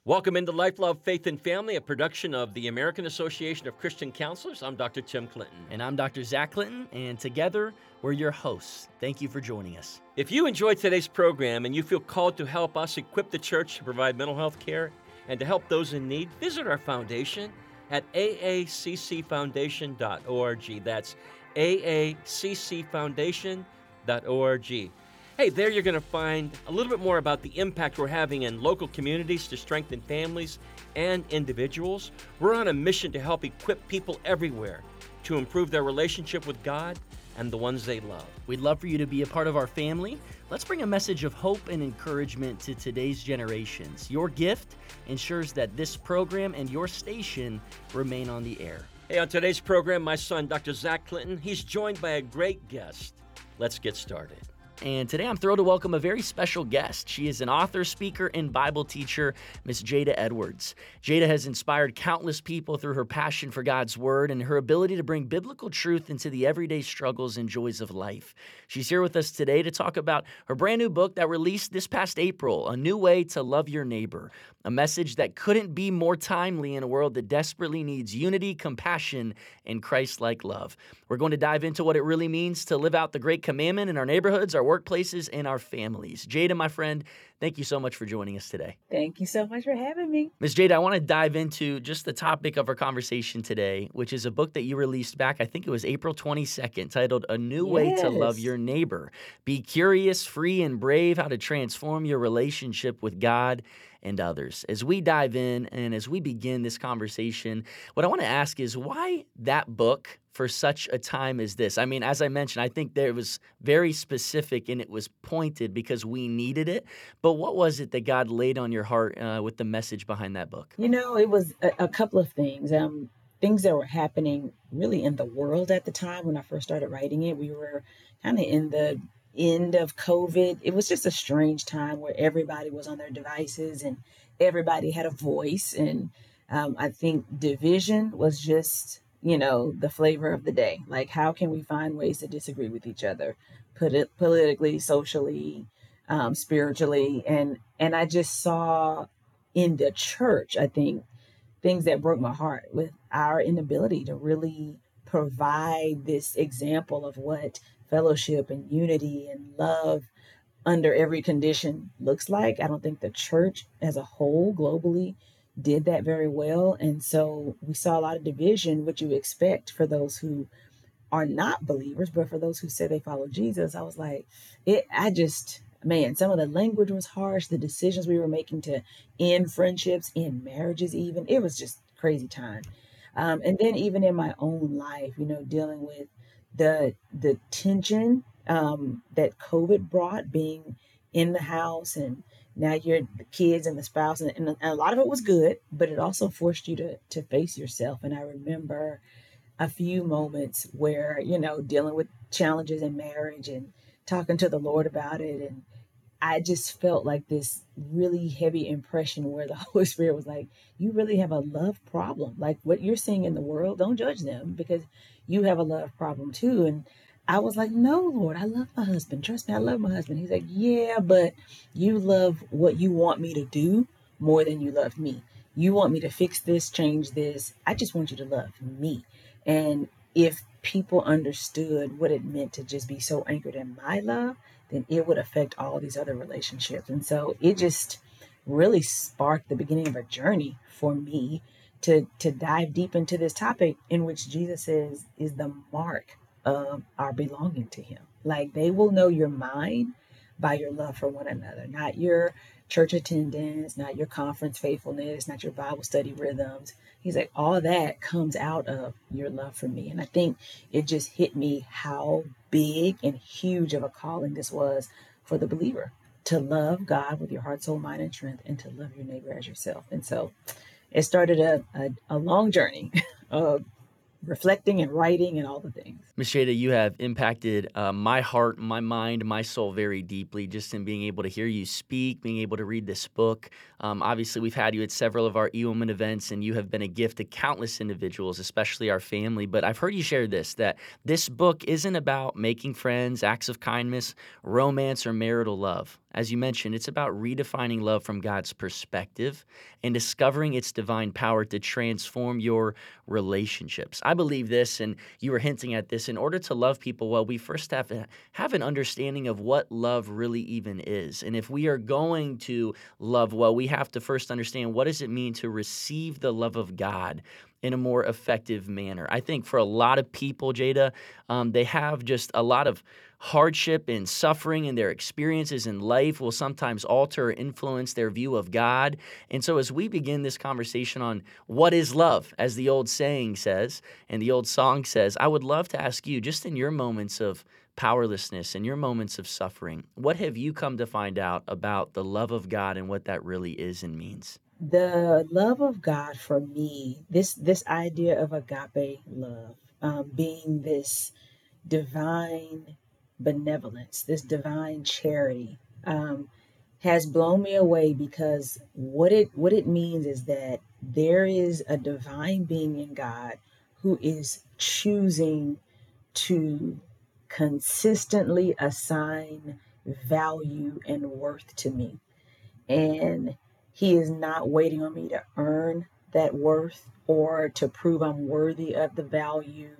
Welcome into Life, Love, Faith, and Family, a production of the American Association of Christian Counselors. I'm Dr. Tim Clinton. And I'm Dr. Zach Clinton, and together we're your hosts. Thank you for joining us. If you enjoyed today's program and you feel called to help us equip the church to provide mental health care and to help those in need, visit our foundation at aaccfoundation.org. That's aaccfoundation.org. Hey, there you're going to find a little bit more about the impact we're having in local communities to strengthen families and individuals. We're on a mission to help equip people everywhere to improve their relationship with God and the ones they love. We'd love for you to be a part of our family. Let's bring a message of hope and encouragement to today's generations. Your gift ensures that this program and your station remain on the air. Hey, on today's program, my son, Dr. Zach Clinton, he's joined by a great guest. Let's get started. And today I'm thrilled to welcome a very special guest. She is an author, speaker, and Bible teacher, Miss Jada Edwards. Jada has inspired countless people through her passion for God's Word and her ability to bring biblical truth into the everyday struggles and joys of life. She's here with us today to talk about her brand new book that released this past April, A New Way to Love Your Neighbor, a message that couldn't be more timely in a world that desperately needs unity, compassion, and Christ-like love. We're going to dive into what it really means to live out the great commandment in our neighborhoods, our workplaces, and our families. Jada, my friend, thank you so much for joining us today. Thank you so much for having me. Ms. Jada, I want to dive into just the topic of our conversation today, which is a book that you released back, I think it was April 22nd, titled A New Way to Love Your Neighbor. Be curious, free, and brave, how to transform your relationship with God and others. As we dive in and as we begin this conversation, what I want to ask is why that book for such a time as this? I mean, as I mentioned, I think there was very specific and it was pointed because we needed it. But what was it that God laid on your heart with the message behind that book? You know, it was a couple of things. Things that were happening really in the world at the time when I first started writing it. We were kind of in the end of COVID. It was just a strange time where everybody was on their devices and everybody had a voice. And I think division was just, the flavor of the day. Like, how can we find ways to disagree with each other, put it politically, socially, spiritually? And I just saw in the church, I think, things that broke my heart with our inability to really provide this example of what fellowship and unity and love under every condition looks like. I don't think the church as a whole globally did that very well. And so we saw a lot of division, which you expect for those who are not believers, but for those who say they follow Jesus. I was like, some of the language was harsh. The decisions we were making to end friendships, end marriages even, it was just crazy time. And then even in my own life, dealing with the tension that COVID brought, being in the house, and now you're the kids and the spouse, and a lot of it was good, but it also forced you to face yourself. And I remember a few moments where, dealing with challenges in marriage and talking to the Lord about it. And I just felt like this really heavy impression where the Holy Spirit was like, you really have a love problem. Like, what you're seeing in the world, don't judge them because you have a love problem too. And I was like, no, Lord, I love my husband. Trust me, I love my husband. He's like, yeah, but you love what you want me to do more than you love me. You want me to fix this, change this. I just want you to love me. And if people understood what it meant to just be so anchored in my love, then it would affect all these other relationships. And so it just really sparked the beginning of a journey for me to dive deep into this topic, in which Jesus is the mark of our belonging to him. Like, they will know you're mine by your love for one another, not your church attendance, not your conference faithfulness, not your Bible study rhythms. He's like, all that comes out of your love for me. And I think it just hit me how big and huge of a calling this was for the believer, to love God with your heart, soul, mind, and strength, and to love your neighbor as yourself. And so it started a long journey of reflecting and writing and all the things. Ms. Jada, you have impacted my heart, my mind, my soul very deeply just in being able to hear you speak, being able to read this book. Obviously, we've had you at several of our eWoman events, and you have been a gift to countless individuals, especially our family. But I've heard you share this, that this book isn't about making friends, acts of kindness, romance, or marital love. as you mentioned, it's about redefining love from God's perspective and discovering its divine power to transform your relationships. I believe this, and you were hinting at this. In order to love people well, we first have to have an understanding of what love really even is. And if we are going to love well, we have to first understand, what does it mean to receive the love of God in a more effective manner? I think for a lot of people, Jada, they have just a lot of hardship and suffering, and their experiences in life will sometimes alter or influence their view of God. And so as we begin this conversation on what is love, as the old saying says and the old song says, I would love to ask you, just in your moments of powerlessness and your moments of suffering, what have you come to find out about the love of God and what that really is and means? The love of God for me, this idea of agape love, being this divine benevolence, this divine charity, has blown me away, because what it means is that there is a divine being in God who is choosing to consistently assign value and worth to me. And he is not waiting on me to earn that worth or to prove I'm worthy of the value.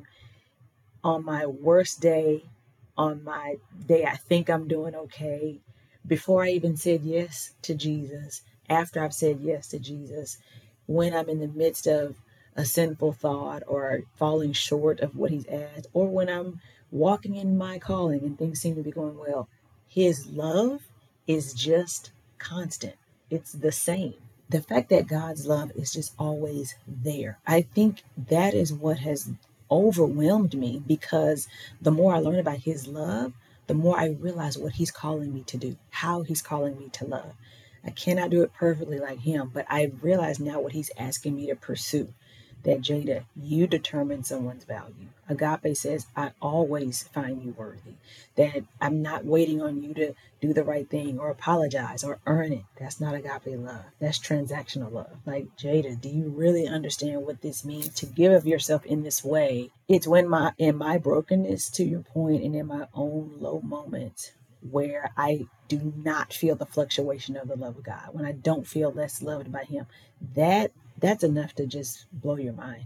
On my worst day, on my day I think I'm doing okay, before I even said yes to Jesus, after I've said yes to Jesus, when I'm in the midst of a sinful thought or falling short of what he's asked, or when I'm walking in my calling and things seem to be going well, his love is just constant. It's the same. The fact that God's love is just always there, I think that is what has overwhelmed me, because the more I learn about his love, the more I realize what he's calling me to do, how he's calling me to love. I cannot do it perfectly like him, but I realize now what he's asking me to pursue. That, Jada, you determine someone's value. Agape says, I always find you worthy. That I'm not waiting on you to do the right thing or apologize or earn it. That's not agape love. That's transactional love. Like, Jada, do you really understand what this means to give of yourself in this way? It's when in my brokenness, to your point, and in my own low moments, where I do not feel the fluctuation of the love of God, when I don't feel less loved by him, that's enough to just blow your mind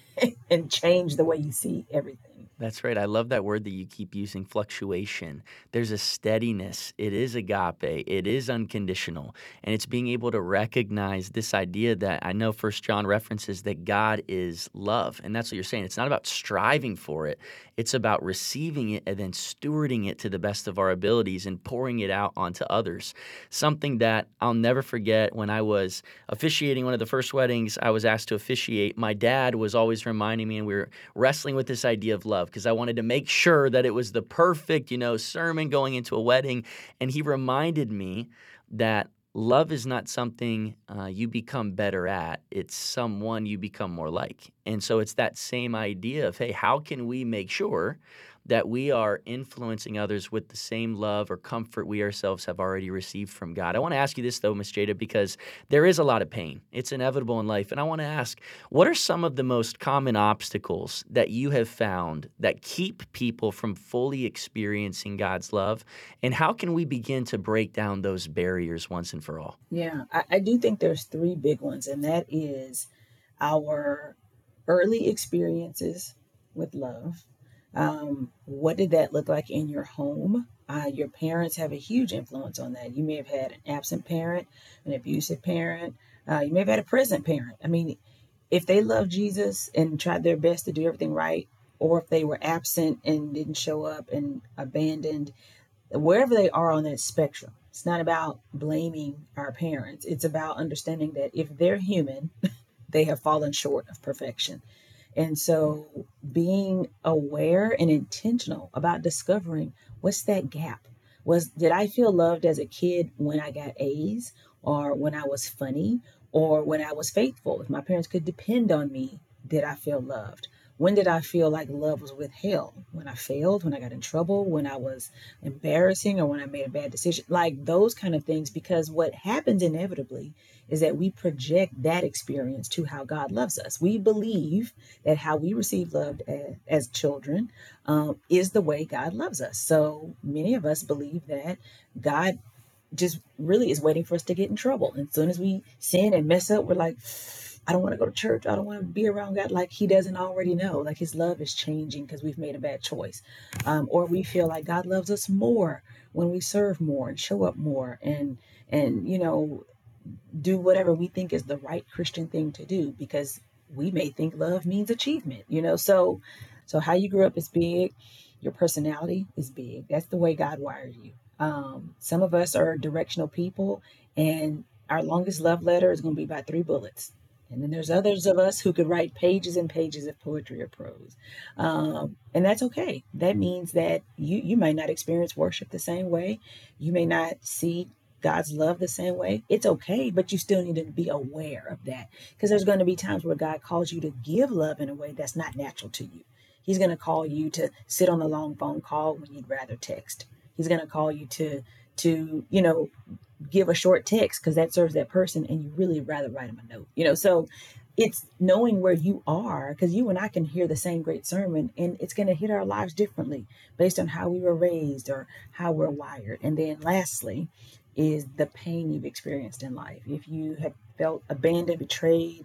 and change the way you see everything. That's right. I love that word that you keep using, fluctuation. There's a steadiness. It is agape. It is unconditional. And it's being able to recognize this idea that I know First John references that God is love. And that's what you're saying. It's not about striving for it. It's about receiving it and then stewarding it to the best of our abilities and pouring it out onto others. Something that I'll never forget, when I was officiating one of the first weddings I was asked to officiate, my dad was always reminding me, and we were wrestling with this idea of love, because I wanted to make sure that it was the perfect, sermon going into a wedding. And he reminded me that love is not something you become better at. It's someone you become more like. And so it's that same idea of, hey, how can we make sure that we are influencing others with the same love or comfort we ourselves have already received from God? I want to ask you this, though, Miss Jada, because there is a lot of pain. It's inevitable in life. And I want to ask, what are some of the most common obstacles that you have found that keep people from fully experiencing God's love? And how can we begin to break down those barriers once and for all? Yeah, I do think there's three big ones, and that is our early experiences with love. What did that look like in your home? Your parents have a huge influence on that. You may have had an absent parent, an abusive parent. You may have had a present parent. I mean, if they loved Jesus and tried their best to do everything right, or if they were absent and didn't show up and abandoned, wherever they are on that spectrum, it's not about blaming our parents. It's about understanding that if they're human, they have fallen short of perfection. And so being aware and intentional about discovering, what's that gap? Did I feel loved as a kid when I got A's, or when I was funny, or when I was faithful? If my parents could depend on me, did I feel loved? When did I feel like love was withheld? When I failed, when I got in trouble, when I was embarrassing, or when I made a bad decision, like those kind of things. Because what happens inevitably is that we project that experience to how God loves us. We believe that how we receive love as children is the way God loves us. So many of us believe that God just really is waiting for us to get in trouble. And as soon as we sin and mess up, we're like, I don't want to go to church. I don't want to be around God. Like he doesn't already know. Like his love is changing because we've made a bad choice. Or we feel like God loves us more when we serve more and show up more and do whatever we think is the right Christian thing to do because we may think love means achievement. So how you grew up is big. Your personality is big. That's the way God wired you. Some of us are directional people, and our longest love letter is going to be about 3 bullets. And then there's others of us who could write pages and pages of poetry or prose. And that's okay. That means that you may not experience worship the same way. You may not see God's love the same way. It's okay, but you still need to be aware of that because there's going to be times where God calls you to give love in a way that's not natural to you. He's going to call you to sit on a long phone call when you'd rather text. He's going to call you to give a short text because that serves that person and you really rather write them a note. So it's knowing where you are because you and I can hear the same great sermon and it's going to hit our lives differently based on how we were raised or how we're wired. And then lastly is the pain you've experienced in life. If you have felt abandoned, betrayed,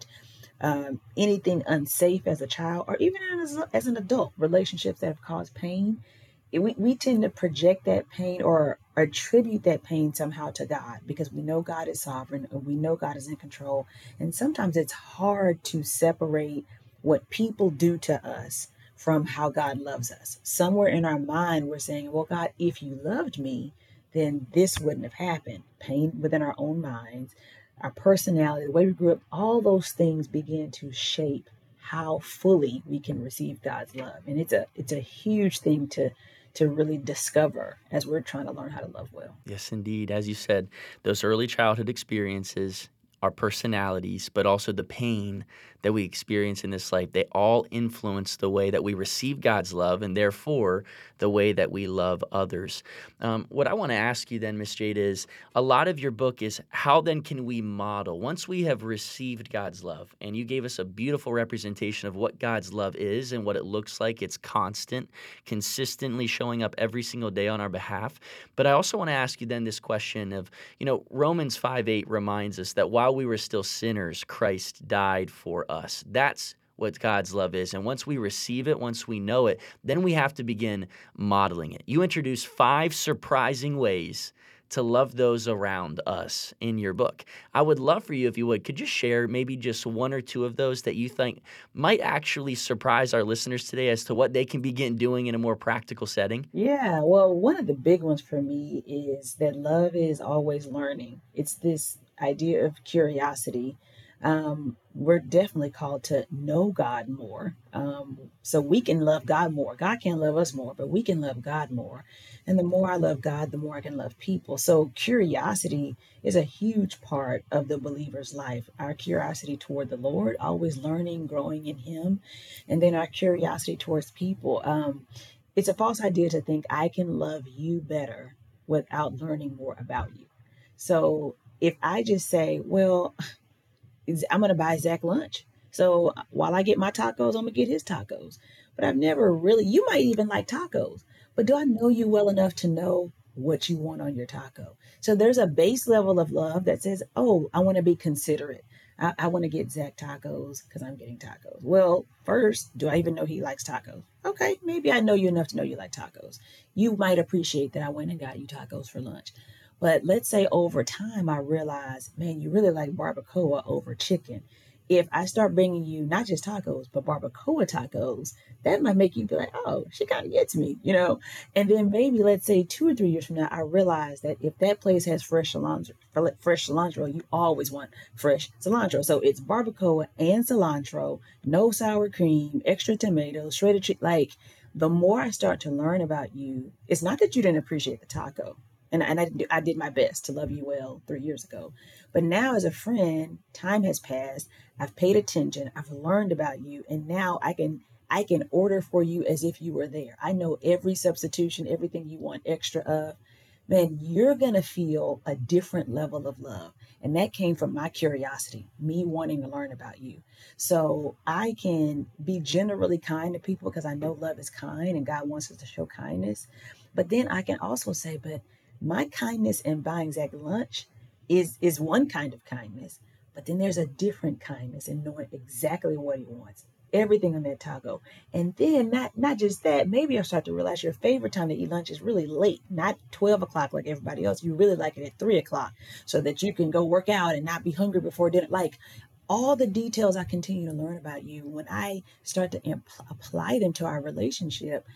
anything unsafe as a child, or even as an adult, relationships that have caused pain, we tend to project that pain or attribute that pain somehow to God because we know God is sovereign or we know God is in control. And sometimes it's hard to separate what people do to us from how God loves us. Somewhere in our mind, we're saying, well, God, if you loved me, then this wouldn't have happened. Pain within our own minds, our personality, the way we grew up, all those things begin to shape how fully we can receive God's love. And it's a huge thing to really discover as we're trying to learn how to love well. Yes, indeed. As you said, those early childhood experiences, our personalities, but also the pain that we experience in this life, they all influence the way that we receive God's love and therefore the way that we love others. What I want to ask you then, Miss Jade, is a lot of your book is how then can we model once we have received God's love? And you gave us a beautiful representation of what God's love is and what it looks like. It's constant, consistently showing up every single day on our behalf. But I also want to ask you then this question of, Romans 5:8 reminds us that while we were still sinners, Christ died for us. That's what God's love is. And once we receive it, once we know it, then we have to begin modeling it. You introduce 5 surprising ways to love those around us in your book. I would love for you, if you would, could you share maybe just 1 or 2 of those that you think might actually surprise our listeners today as to what they can begin doing in a more practical setting? Yeah, well, one of the big ones for me is that love is always learning. It's this idea of curiosity. We're definitely called to know God more. So we can love God more. God can't love us more, but we can love God more. And the more I love God, the more I can love people. So curiosity is a huge part of the believer's life. Our curiosity toward the Lord, always learning, growing in Him, and then our curiosity towards people. It's a false idea to think I can love you better without learning more about you. So if I just say, well, I'm going to buy Zach lunch. So while I get my tacos, I'm going to get his tacos. But I've never really, you might even like tacos, but do I know you well enough to know what you want on your taco? So there's a base level of love that says, oh, I want to be considerate. I want to get Zach tacos because I'm getting tacos. Well, first, do I even know he likes tacos? Okay, maybe I know you enough to know you like tacos. You might appreciate that I went and got you tacos for lunch. But let's say over time, I realize, man, you really like barbacoa over chicken. If I start bringing you not just tacos, but barbacoa tacos, that might make you be like, oh, she kind of gets me. And then maybe let's say 2 or 3 years from now, I realize that if that place has fresh cilantro, you always want fresh cilantro. So it's barbacoa and cilantro, no sour cream, extra tomatoes, shredded chicken. Like the more I start to learn about you, it's not that you didn't appreciate the taco. And I did my best to love you well 3 years ago. But now as a friend, time has passed. I've paid attention. I've learned about you. And now I can order for you as if you were there. I know every substitution, everything you want extra of. Man, you're going to feel a different level of love. And that came from my curiosity, me wanting to learn about you. So I can be generally kind to people because I know love is kind and God wants us to show kindness. But then I can also say, but My kindness in buying Zach lunch is one kind of kindness, but then there's a different kindness in knowing exactly what he wants, everything on that taco. And then not just that, maybe I'll start to realize your favorite time to eat lunch is really late, not 12 o'clock like everybody else. You really like it at 3 o'clock so that you can go work out and not be hungry before dinner. Like all the details I continue to learn about you, when I start to apply them to our relationship,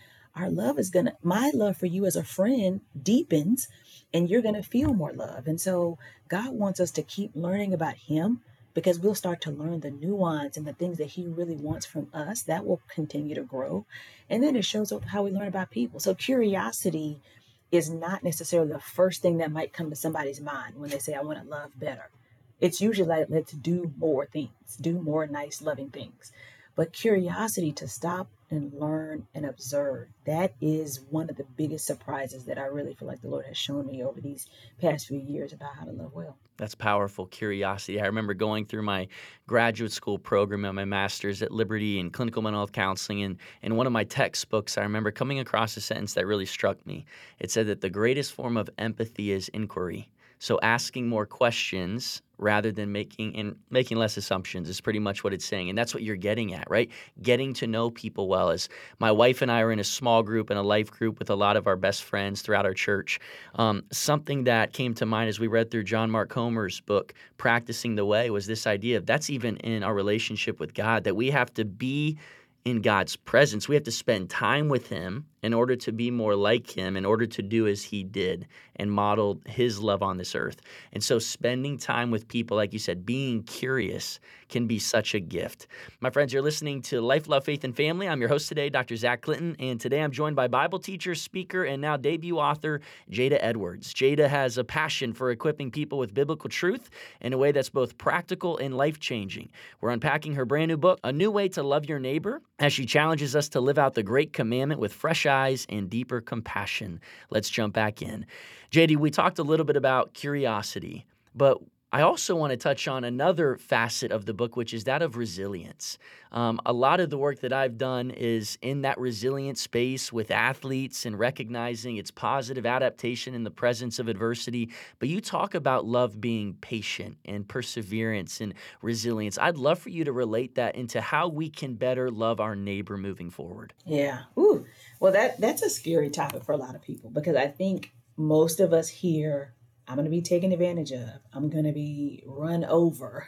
my love for you as a friend deepens, and you're going to feel more love. And so God wants us to keep learning about him, because we'll start to learn the nuance and the things that he really wants from us. That will continue to grow. And then it shows up how we learn about people. So curiosity is not necessarily the first thing that might come to somebody's mind when they say, I want to love better. It's usually like, let's do more things, do more nice, loving things. But curiosity to stop and learn and observe, that is one of the biggest surprises that I really feel like the Lord has shown me over these past few years about how to love well. That's powerful, curiosity. I remember going through my graduate school program and my master's at Liberty in clinical mental health counseling. And in one of my textbooks, I remember coming across a sentence that really struck me. It said that the greatest form of empathy is inquiry. So asking more questions rather than making less assumptions is pretty much what it's saying. And that's what you're getting at, right? Getting to know people well. As my wife and I are in a small group and a life group with a lot of our best friends throughout our church. Something that came to mind as we read through John Mark Comer's book, Practicing the Way, was this idea of that's even in our relationship with God, that we have to be in God's presence. We have to spend time with him in order to be more like him, in order to do as he did and modeled his love on this earth. And so spending time with people, like you said, being curious can be such a gift. My friends, you're listening to Life, Love, Faith, and Family. I'm your host today, Dr. Zach Clinton, and today I'm joined by Bible teacher, speaker, and now debut author, Jada Edwards. Jada has a passion for equipping people with biblical truth in a way that's both practical and life-changing. We're unpacking her brand new book, A New Way to Love Your Neighbor, as she challenges us to live out the great commandment with fresh eyes and deeper compassion. Let's jump back in. JD, we talked a little bit about curiosity, but I also want to touch on another facet of the book, which is that of resilience. A lot of the work that I've done is in that resilient space with athletes and recognizing its positive adaptation in the presence of adversity. But you talk about love being patient and perseverance and resilience. I'd love for you to relate that into how we can better love our neighbor moving forward. Yeah. Ooh. Well, that's a scary topic for a lot of people, because I think most of us here, I'm going to be taken advantage of, I'm going to be run over.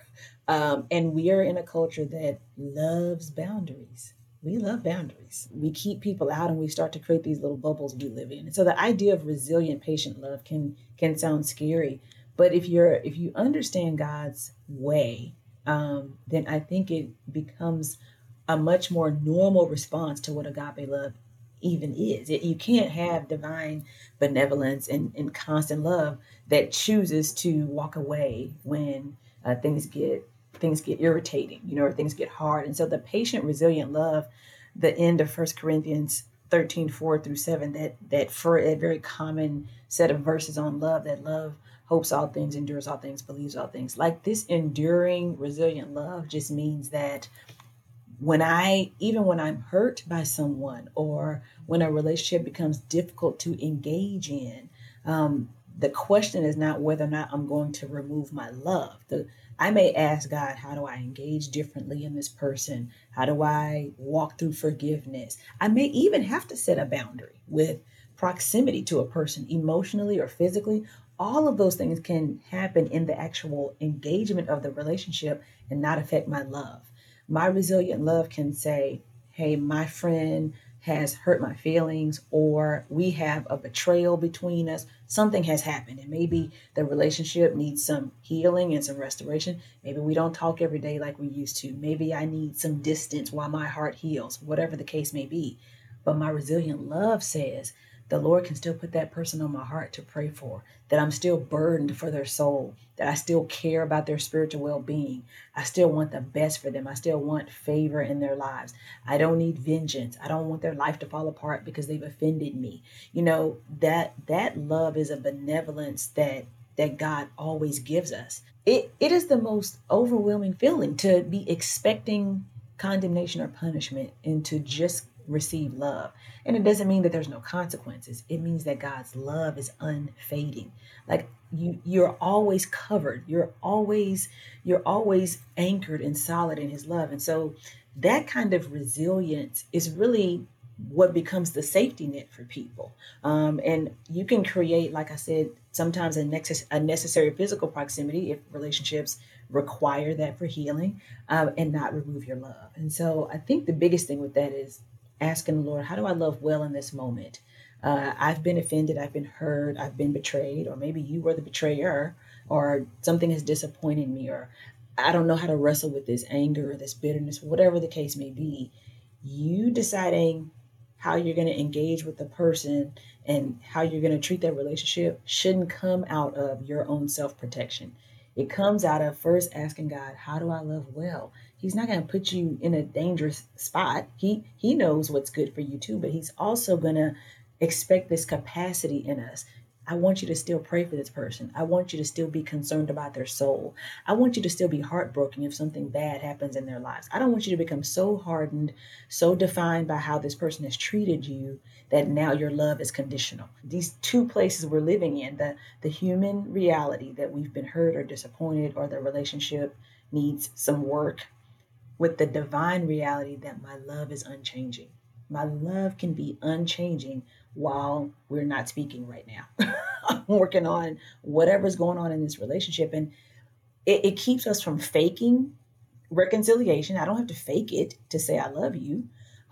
And we are in a culture that loves boundaries. We love boundaries. We keep people out and we start to create these little bubbles we live in. And so the idea of resilient, patient love can sound scary. But if you understand God's way, then I think it becomes a much more normal response to what agape love even is. You can't have divine benevolence and constant love that chooses to walk away when things get irritating, or things get hard. And so the patient, resilient love, the end of 1 Corinthians 13:4-7, that for a very common set of verses on love, that love hopes all things, endures all things, believes all things. Like, this enduring, resilient love just means that even when I'm hurt by someone, or when a relationship becomes difficult to engage in, the question is not whether or not I'm going to remove my love. I may ask God, how do I engage differently in this person? How do I walk through forgiveness? I may even have to set a boundary with proximity to a person, emotionally or physically. All of those things can happen in the actual engagement of the relationship and not affect my love. My resilient love can say, hey, my friend has hurt my feelings, or we have a betrayal between us. Something has happened, and maybe the relationship needs some healing and some restoration. Maybe we don't talk every day like we used to. Maybe I need some distance while my heart heals, whatever the case may be. But my resilient love says, the Lord can still put that person on my heart to pray for, that I'm still burdened for their soul, that I still care about their spiritual well-being. I still want the best for them. I still want favor in their lives. I don't need vengeance. I don't want their life to fall apart because they've offended me. That love is a benevolence that God always gives us. It is the most overwhelming feeling to be expecting condemnation or punishment, and to just receive love. And it doesn't mean that there's no consequences. It means that God's love is unfading. Like you're always covered. You're always anchored and solid in his love. And so that kind of resilience is really what becomes the safety net for people. And you can create, like I said, sometimes a necessary physical proximity if relationships require that for healing, and not remove your love. And so I think the biggest thing with that is asking the Lord, how do I love well in this moment? I've been offended, I've been hurt, I've been betrayed, or maybe you were the betrayer, or something has disappointed me, or I don't know how to wrestle with this anger or this bitterness, whatever the case may be. You deciding how you're going to engage with the person and how you're going to treat that relationship shouldn't come out of your own self-protection. It comes out of first asking God, how do I love well? He's not going to put you in a dangerous spot. He knows what's good for you too, but he's also going to expect this capacity in us. I want you to still pray for this person. I want you to still be concerned about their soul. I want you to still be heartbroken if something bad happens in their lives. I don't want you to become so hardened, so defined by how this person has treated you that now your love is conditional. These two places we're living in, the human reality that we've been hurt or disappointed, or the relationship needs some work, with the divine reality that my love is unchanging. My love can be unchanging while we're not speaking right now. I'm working on whatever's going on in this relationship. And it keeps us from faking reconciliation. I don't have to fake it to say I love you.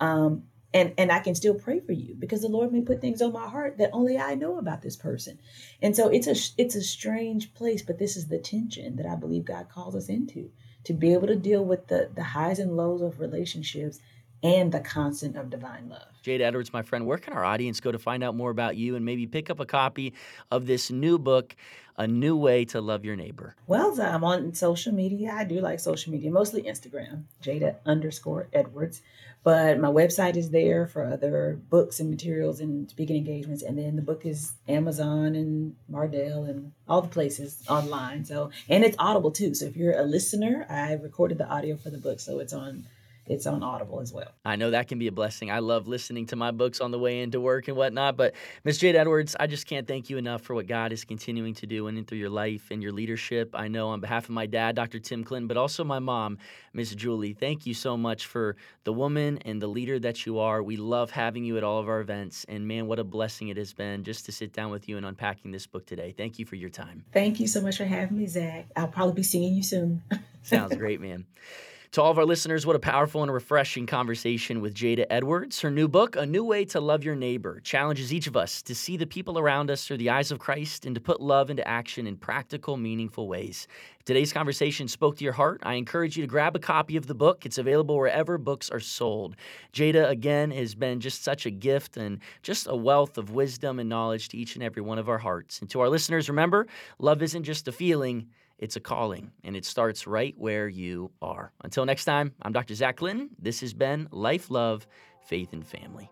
And I can still pray for you because the Lord may put things on my heart that only I know about this person. And so it's a strange place, but this is the tension that I believe God calls us into, to be able to deal with the highs and lows of relationships and the constant of divine love. Jada Edwards, my friend, where can our audience go to find out more about you and maybe pick up a copy of this new book, A New Way to Love Your Neighbor? Well, I'm on social media. I do like social media, mostly Instagram, Jada_Edwards. But my website is there for other books and materials and speaking engagements. And then the book is Amazon and Mardel and all the places online. So, and it's Audible too. So if you're a listener, I recorded the audio for the book. So it's on Audible as well. I know that can be a blessing. I love listening to my books on the way into work and whatnot. But Ms. Jada Edwards, I just can't thank you enough for what God is continuing to do in and through your life and your leadership. I know on behalf of my dad, Dr. Tim Clinton, but also my mom, Ms. Julie, thank you so much for the woman and the leader that you are. We love having you at all of our events. And man, what a blessing it has been just to sit down with you and unpacking this book today. Thank you for your time. Thank you so much for having me, Zach. I'll probably be seeing you soon. Sounds great, man. To all of our listeners, what a powerful and refreshing conversation with Jada Edwards. Her new book, A New Way to Love Your Neighbor, challenges each of us to see the people around us through the eyes of Christ and to put love into action in practical, meaningful ways. If today's conversation spoke to your heart, I encourage you to grab a copy of the book. It's available wherever books are sold. Jada, again, has been just such a gift and just a wealth of wisdom and knowledge to each and every one of our hearts. And to our listeners, remember, love isn't just a feeling. It's a calling, and it starts right where you are. Until next time, I'm Dr. Zach Clinton. This has been Life, Love, Faith, and Family.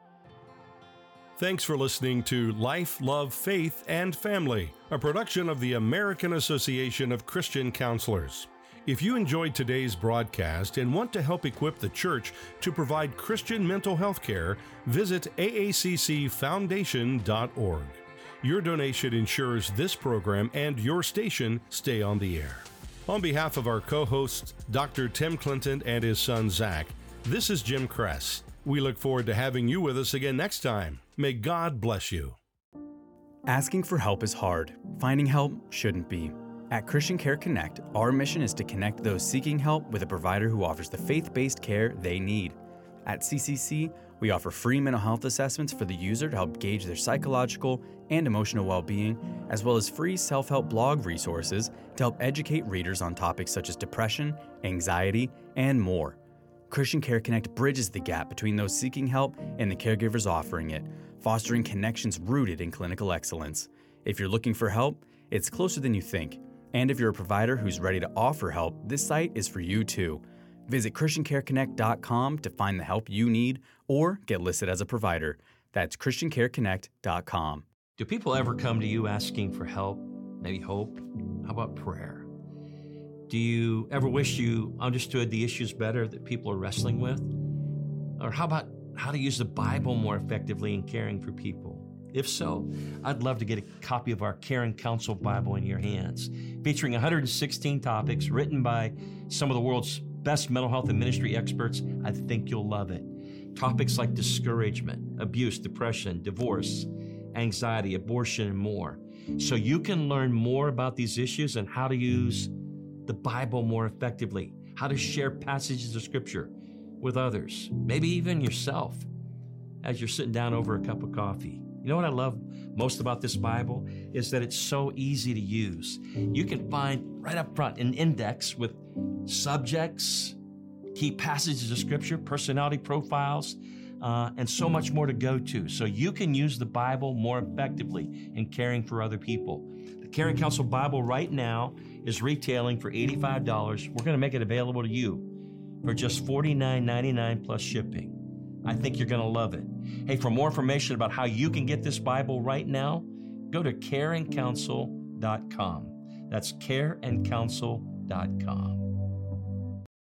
Thanks for listening to Life, Love, Faith, and Family, a production of the American Association of Christian Counselors. If you enjoyed today's broadcast and want to help equip the church to provide Christian mental health care, visit aaccfoundation.org. Your donation ensures this program and your station stay on the air. On behalf of our co-hosts, Dr. Tim Clinton and his son Zach, this is Jim Kress. We look forward to having you with us again next time. May God bless you. Asking for help is hard. Finding help shouldn't be. At Christian Care Connect, our mission is to connect those seeking help with a provider who offers the faith-based care they need. At CCC, we offer free mental health assessments for the user to help gauge their psychological and emotional well-being, as well as free self-help blog resources to help educate readers on topics such as depression, anxiety, and more. Christian Care Connect bridges the gap between those seeking help and the caregivers offering it, fostering connections rooted in clinical excellence. If you're looking for help, it's closer than you think. And if you're a provider who's ready to offer help, this site is for you too. Visit ChristianCareConnect.com to find the help you need or get listed as a provider. That's ChristianCareConnect.com. Do people ever come to you asking for help, maybe hope? How about prayer? Do you ever wish you understood the issues better that people are wrestling with? Or how about how to use the Bible more effectively in caring for people? If so, I'd love to get a copy of our Caring Counsel Bible in your hands, featuring 116 topics written by some of the world's best mental health and ministry experts. I think you'll love it. Topics like discouragement, abuse, depression, divorce, anxiety, abortion, and more. So you can learn more about these issues and how to use the Bible more effectively, how to share passages of Scripture with others, maybe even yourself, as you're sitting down over a cup of coffee. You know what I love most about this Bible is that it's so easy to use. You can find right up front an index with subjects, key passages of Scripture, personality profiles, and so much more to go to. So you can use the Bible more effectively in caring for other people. The Caring Counsel Bible right now is retailing for $85. We're going to make it available to you for just $49.99 plus shipping. I think you're going to love it. Hey, for more information about how you can get this Bible right now, go to careandcounsel.com. That's careandcounsel.com.